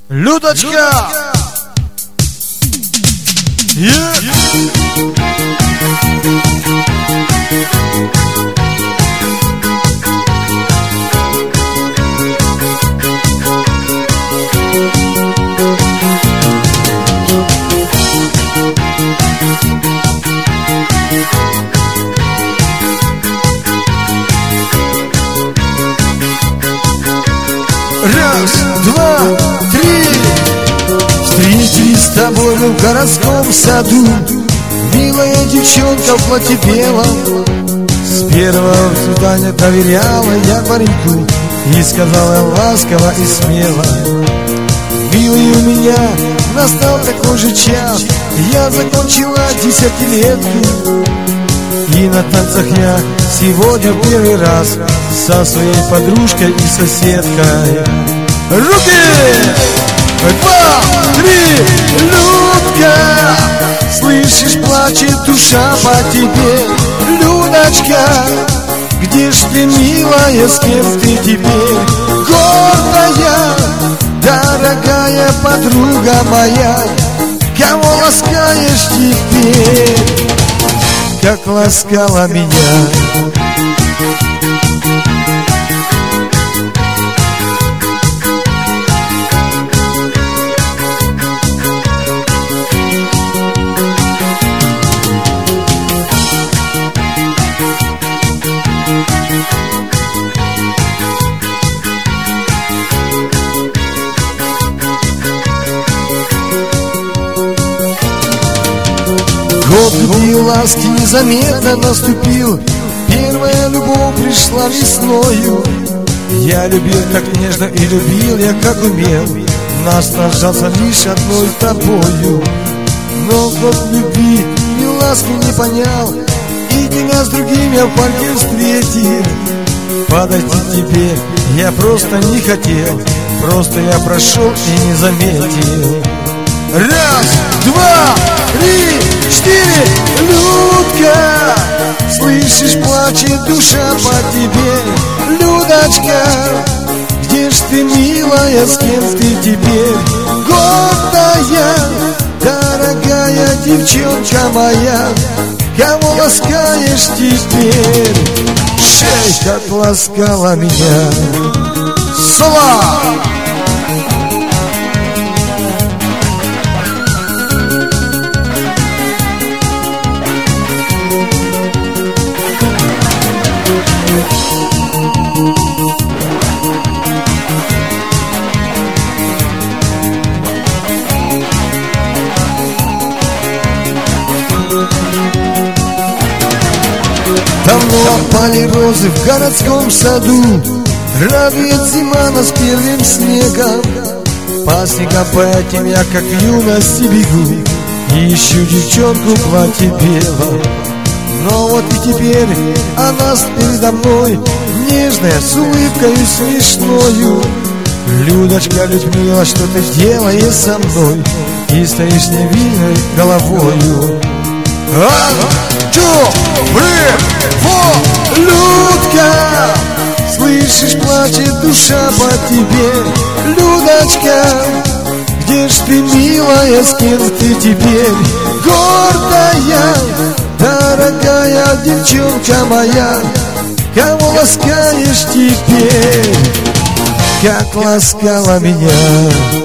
Людочка! Раз, два, три. Встретились с тобой в городском саду, милая девчонка в платье белом. С первого свидания доверяла я пареньку и сказала ласково и смело: милый, у меня настал такой же час, я закончила 10-летку. И на танцах я сегодня в первый раз со своей подружкой и соседкой. Руки! Два, три, Людка! Слышишь, плачет душа по тебе. Людочка, где ж ты, милая, с кем ты теперь? Гордая, дорогая подруга моя, кого ласкаешь теперь, как ласкала меня? Год любви и ласки незаметно наступил, первая любовь пришла весною. Я любил так нежно и любил я как умел, наслаждался лишь одной тобою. Но год любви и ласки не понял, и тебя с другим я в парке встретил. Подойти к тебе я просто не хотел, просто я прошел и не заметил. Раз, два, три, четыре, Людка! Слышишь, плачет душа по тебе. Людочка, где ж ты, милая, с кем ты теперь? Гордая, дорогая девчонка моя, кого ласкаешь теперь? Шей, как ласкала меня. Слава! Давно опали розы в городском саду, радует зима нас первым снегом. По снегам по этим я как в юности бегу, ищу девчонку в платье белом. Но вот и теперь она передо мной, нежная, с улыбкой смешною. Людочка, Людмила, что ты делаешь со мной и стоишь невинной головою? Людка, слышишь, плачет душа по тебе. Людочка, где ж ты, милая, с кем ты теперь? Гордая, дорогая девчонка моя, кого ласкаешь теперь, как ласкала меня?